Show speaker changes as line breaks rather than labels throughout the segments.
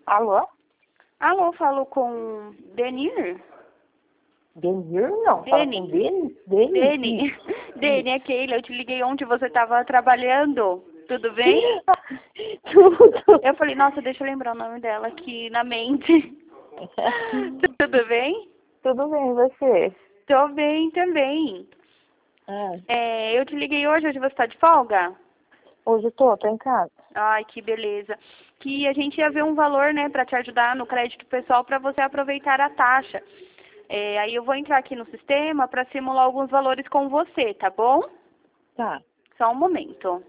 Alô?
Alô, falo com Denir?
Denir não, fala com Deni.
Deni. Deni, é Keila, eu te liguei ontem, você estava trabalhando. Tudo bem?
Tudo.
Eu falei, nossa, deixa eu lembrar o nome dela aqui na mente. Tudo bem?
Tudo bem, e você?
Tô bem também. Eu te liguei hoje você tá de folga?
Hoje tô em casa.
Ai, que beleza. Que a gente ia ver um valor, né, para te ajudar no crédito pessoal para você aproveitar a taxa. Aí eu vou entrar aqui no sistema para simular alguns valores com você, tá bom?
Tá.
Só um momento.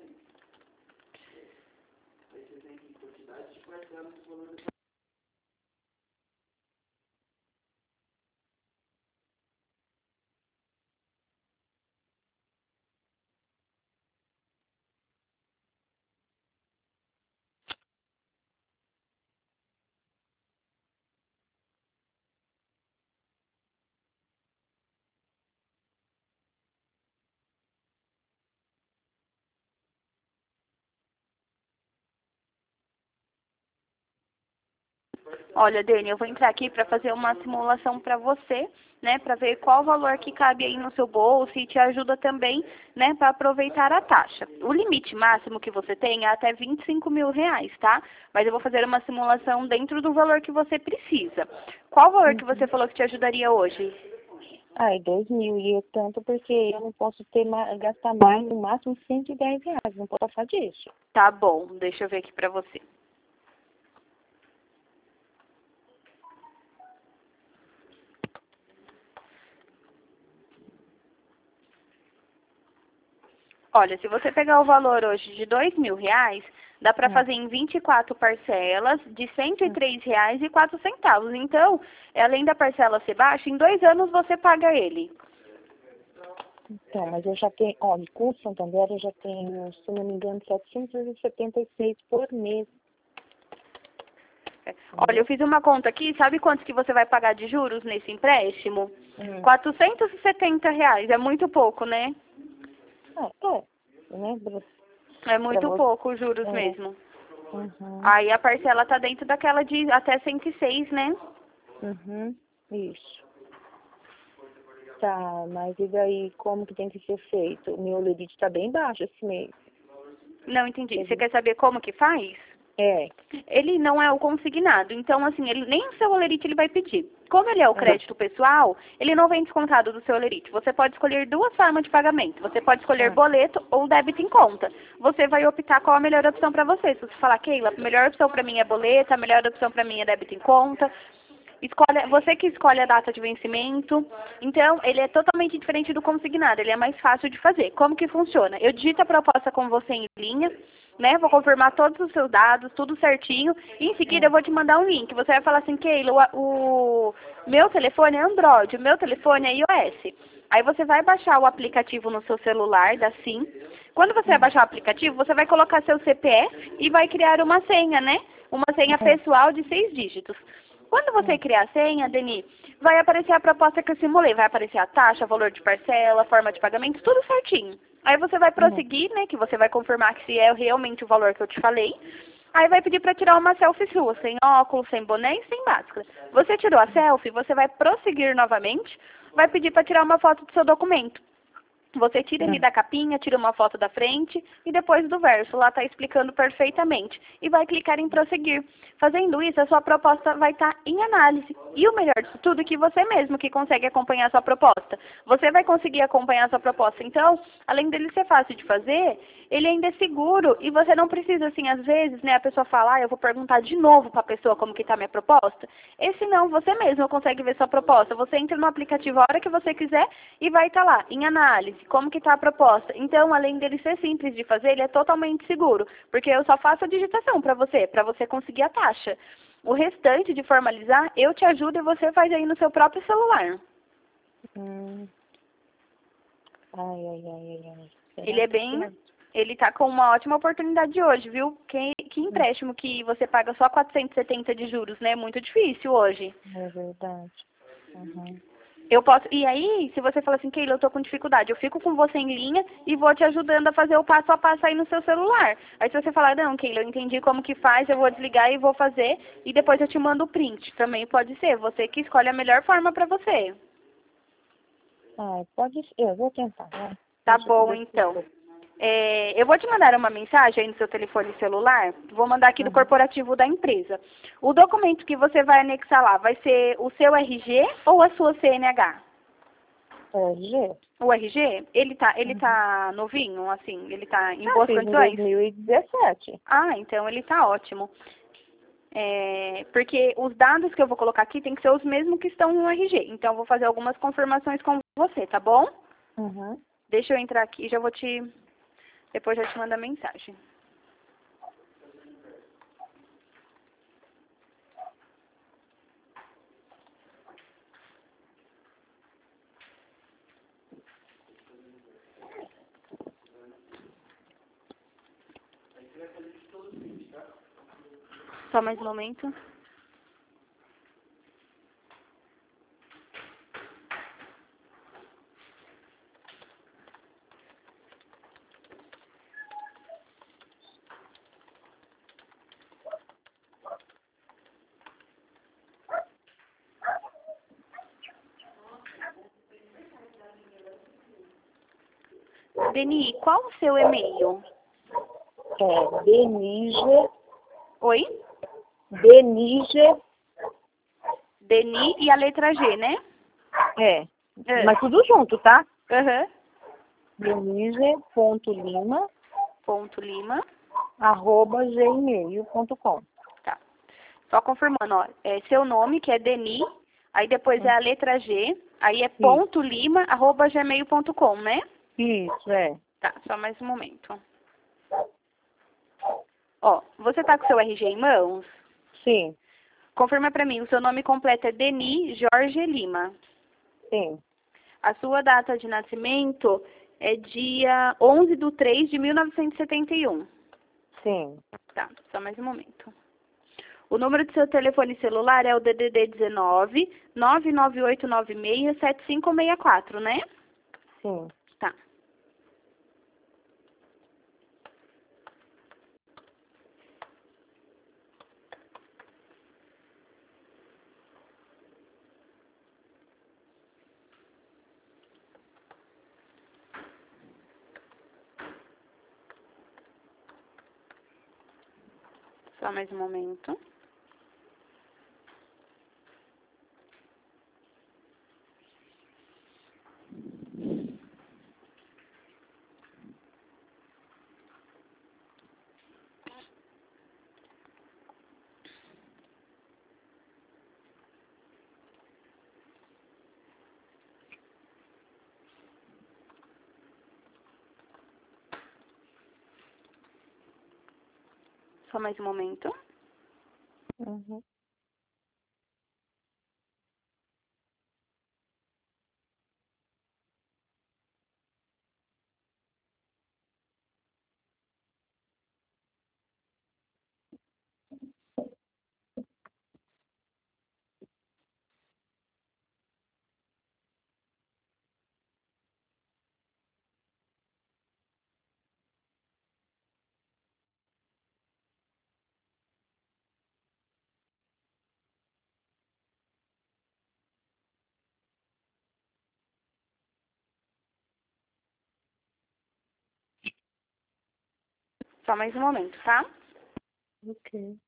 Olha, Dani, eu vou entrar aqui para fazer uma simulação para você, né, para ver qual valor que cabe aí no seu bolso e te ajuda também, né, para aproveitar a taxa. O limite máximo que você tem é até R$ 25.000, tá? Mas eu vou fazer uma simulação dentro do valor que você precisa. Qual valor que você falou que te ajudaria hoje?
2.000, e é tanto porque eu não posso gastar mais, no máximo R$ 110, não posso passar disso.
Tá bom, deixa eu ver aqui para você. Olha, se você pegar o valor hoje de R$ 2.000, dá para fazer em 24 parcelas de R$ 103,04. Então, além da parcela ser baixa, em 2 anos você paga ele.
Então, mas eu já tenho, olha, com o Santander eu já tenho, se não me engano, 776 por mês.
Olha, eu fiz uma conta aqui, sabe quanto que você vai pagar de juros nesse empréstimo? R$ 470, é muito pouco, né?
Né?
É muito
você.
pouco os juros mesmo. Aí a parcela tá dentro daquela de até 106, né?
Isso. Tá, mas e daí como que tem que ser feito? O meu limite tá bem baixo esse mês.
Não entendi. Você quer saber como que faz? Ele não é o consignado, então assim, ele nem o seu olerite ele vai pedir. Como ele é o crédito pessoal, ele não vem descontado do seu olerite. Você pode escolher 2 formas de pagamento. Você pode escolher boleto ou débito em conta. Você vai optar qual a melhor opção para você. Se você falar, Keila, a melhor opção para mim é boleto, a melhor opção para mim é débito em conta. Você que escolhe a data de vencimento. Então, ele é totalmente diferente do consignado. Ele é mais fácil de fazer. Como que funciona? Eu digito a proposta com você em linha, né? Vou confirmar todos os seus dados, tudo certinho. E em seguida eu vou te mandar um link. Você vai falar assim, Keila, o meu telefone é Android, o meu telefone é iOS. Aí você vai baixar o aplicativo no seu celular, da SIM. Quando você vai baixar o aplicativo, você vai colocar seu CPF e vai criar uma senha, né? Uma senha pessoal de 6 dígitos. Quando você criar a senha, Deni, vai aparecer a proposta que eu simulei. Vai aparecer a taxa, valor de parcela, forma de pagamento, tudo certinho. Aí você vai prosseguir, né, que você vai confirmar que se é realmente o valor que eu te falei. Aí vai pedir para tirar uma selfie sua, sem óculos, sem boné e sem máscara. Você tirou a selfie, você vai prosseguir novamente, vai pedir para tirar uma foto do seu documento. Você tira ele da capinha, tira uma foto da frente e depois do verso. Lá está explicando perfeitamente. E vai clicar em prosseguir. Fazendo isso, a sua proposta vai estar em análise. E o melhor disso tudo é que você mesmo que consegue acompanhar a sua proposta. Você vai conseguir acompanhar a sua proposta. Então, além dele ser fácil de fazer, ele ainda é seguro. E você não precisa, assim, às vezes, né, a pessoa falar, eu vou perguntar de novo para a pessoa como que está a minha proposta. Esse não, você mesmo consegue ver sua proposta. Você entra no aplicativo a hora que você quiser e vai estar lá, em análise, como que está a proposta. Então, além dele ser simples de fazer, ele é totalmente seguro, porque eu só faço a digitação para você conseguir a taxa. O restante de formalizar, eu te ajudo e você faz aí no seu próprio celular. Ele é bem... Ele tá com uma ótima oportunidade hoje, viu? Que empréstimo que você paga só 470 de juros, né? É muito difícil hoje.
É verdade.
Eu posso. E aí, se você fala assim, Keila, eu tô com dificuldade, eu fico com você em linha e vou te ajudando a fazer o passo a passo aí no seu celular. Aí se você falar, não, Keila, eu entendi como que faz, eu vou desligar e vou fazer e depois eu te mando o print. Também pode ser, você que escolhe a melhor forma pra você.
Ah, pode ser. Eu vou tentar, né?
Tá
Deixa eu
bom,
ver
então. Eu vou te mandar uma mensagem aí no seu telefone celular. Vou mandar aqui do corporativo da empresa. O documento que você vai anexar lá vai ser o seu RG ou a sua CNH?
RG?
O RG? Ele tá novinho, assim? Ele tá em boas
Fiz em
condições?
2017.
Ah, então ele tá ótimo. Porque os dados que eu vou colocar aqui tem que ser os mesmos que estão no RG. Então, eu vou fazer algumas confirmações com você, tá bom?
Uhum.
Deixa eu entrar aqui, já vou depois já te mando a mensagem. Só mais um momento. Deni, qual o seu e-mail?
Denise.
Oi?
Denise.
Deni e a letra G, né?
Mas tudo junto, tá?
Aham.
Denise.lima
Ponto Lima.
@gmail.com.
Tá. Só confirmando, ó. Seu nome, que é Deni, aí depois é a letra G, aí é ponto Lima, @gmail.com, né?
Isso,
Tá, só mais um momento. Ó, você tá com seu RG em mãos?
Sim,
Confirma pra mim, o seu nome completo é Deni Jorge Lima.
sim,
A sua data de nascimento é dia 11/3/1971.
sim.
Tá, só mais um momento. O número do seu telefone celular é o DDD 19 99896 7564, né?
Sim.
Tá. Só mais um momento. Só mais um momento.
Uhum.
Só mais um momento, tá?
Ok.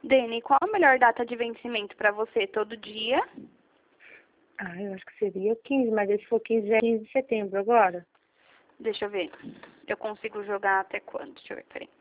Deni, qual a melhor data de vencimento para você? Todo dia?
Ah, eu acho que seria o 15, mas se for 15, é 15 de setembro agora.
Deixa eu ver. Eu consigo jogar até quando? Deixa eu ver, peraí.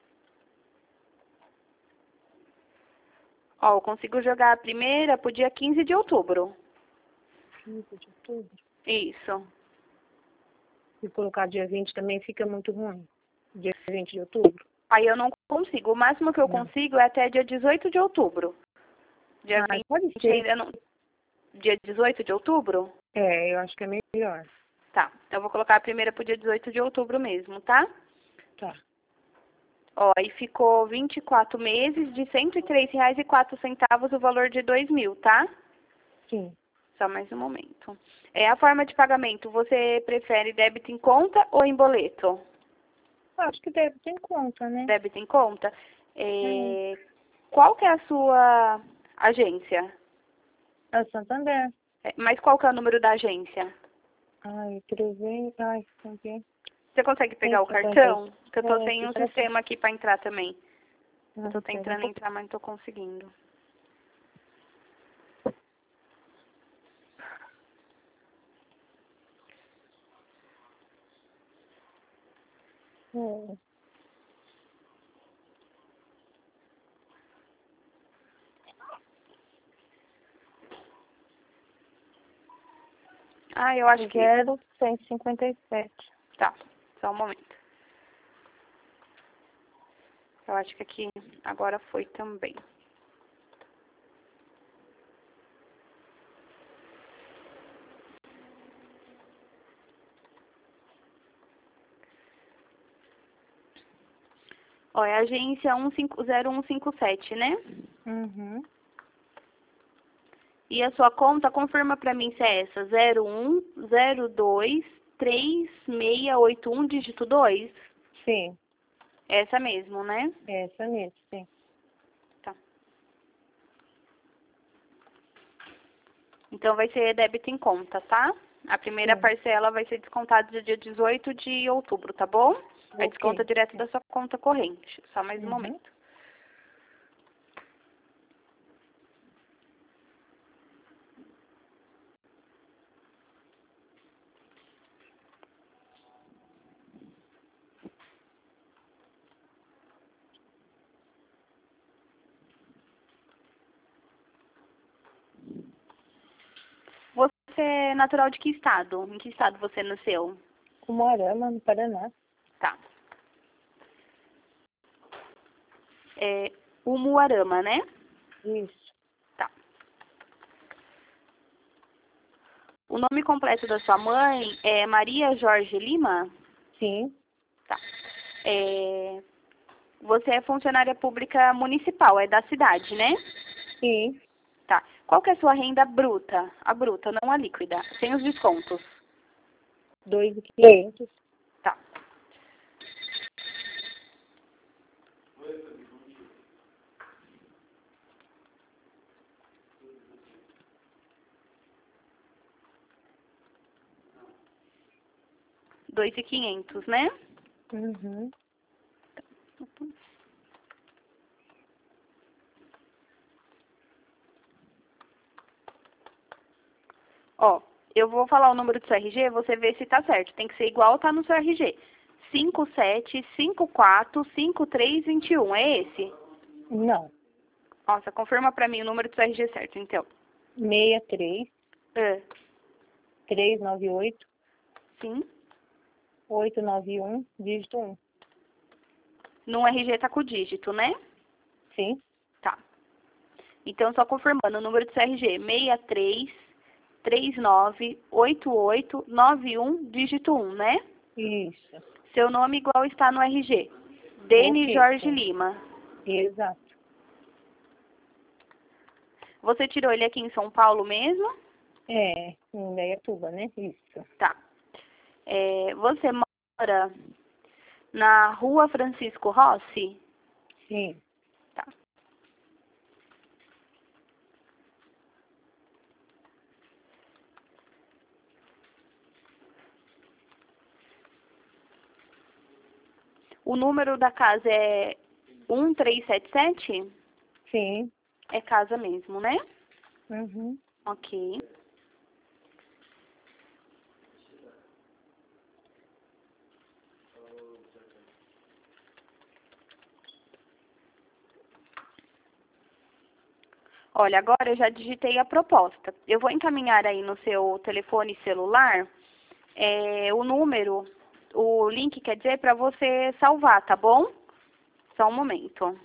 Ó, eu consigo jogar a primeira pro dia 15 de outubro.
15 de outubro?
Isso.
Se colocar dia 20 também fica muito ruim. Dia 20 de outubro?
Aí eu não consigo. O máximo que eu consigo é até dia 18 de outubro. Dia 20
pode ser.
ainda não... Dia 18 de outubro?
É, eu acho que é melhor.
Tá. Então eu vou colocar a primeira pro dia 18 de outubro mesmo, tá?
Tá.
Ó, e ficou 24 meses de R$ 103,04 o valor de 2.000, tá?
Sim.
Só mais um momento. A forma de pagamento, você prefere débito em conta ou em boleto?
Acho que deve ter em conta, né?
Débito em conta? Qual que é a sua agência?
É o Santander.
Mas qual que é o número da agência?
Ai, 300. Ai, não tem.
Você consegue pegar o cartão? Porque eu tô sem um sistema aqui para entrar também. Eu tô tentando entrar, mas não tô conseguindo. Ah, eu acho que...
0,157.
Tá, só um momento. Eu acho que aqui agora foi também. Ó, é a agência 0157, né?
Uhum.
E a sua conta, confirma pra mim se é essa, 01023681, dígito 2?
Sim.
Essa mesmo, né?
Essa mesmo, sim.
Tá. Então vai ser débito em conta, tá? A primeira parcela vai ser descontada no dia 18 de outubro, tá bom? Aí desconta direto da sua conta corrente. Só mais um momento. Você é natural de que estado? Em que estado você nasceu?
Umuarama, no Paraná.
Tá. Umuarama, né?
Isso.
Tá. O nome completo da sua mãe é Maria Jorge Lima?
Sim.
Tá. Você é funcionária pública municipal, é da cidade, né?
Sim.
Tá. Qual que é a sua renda bruta? A bruta, não a líquida, sem os descontos.
2.500.
Tá. R$ 2.500, né?
Uhum.
Ó, eu vou falar o número do seu RG, você vê se tá certo. Tem que ser igual tá no seu RG. 57545321, é esse?
Não.
Nossa, confirma pra mim o número do seu RG certo, então.
63 398
Sim.
891, dígito 1.
No RG tá com o dígito, né?
Sim.
Tá. Então, só confirmando, o número do seu RG, 63398891, dígito 1, né?
Isso.
Seu nome igual está no RG. Deni Jorge Lima.
Exato.
Você tirou ele aqui em São Paulo mesmo?
Em Indaiatuba, né? Isso.
Tá. Você mora na Rua Francisco Rossi?
Sim.
Tá. O número da casa é 1377?
Sim.
É casa mesmo, né?
Uhum.
Ok. Olha, agora eu já digitei a proposta. Eu vou encaminhar aí no seu telefone celular o número, o link, quer dizer, para você salvar, tá bom? Só um momento.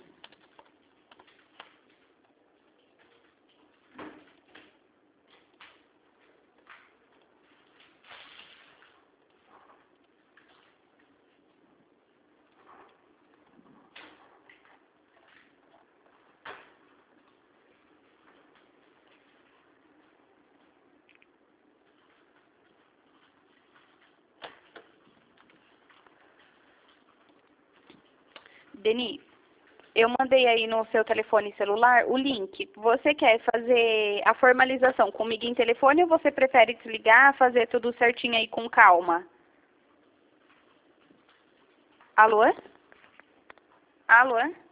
Deni, eu mandei aí no seu telefone celular o link. Você quer fazer a formalização comigo em telefone ou você prefere desligar, fazer tudo certinho aí com calma? Alô? Alô?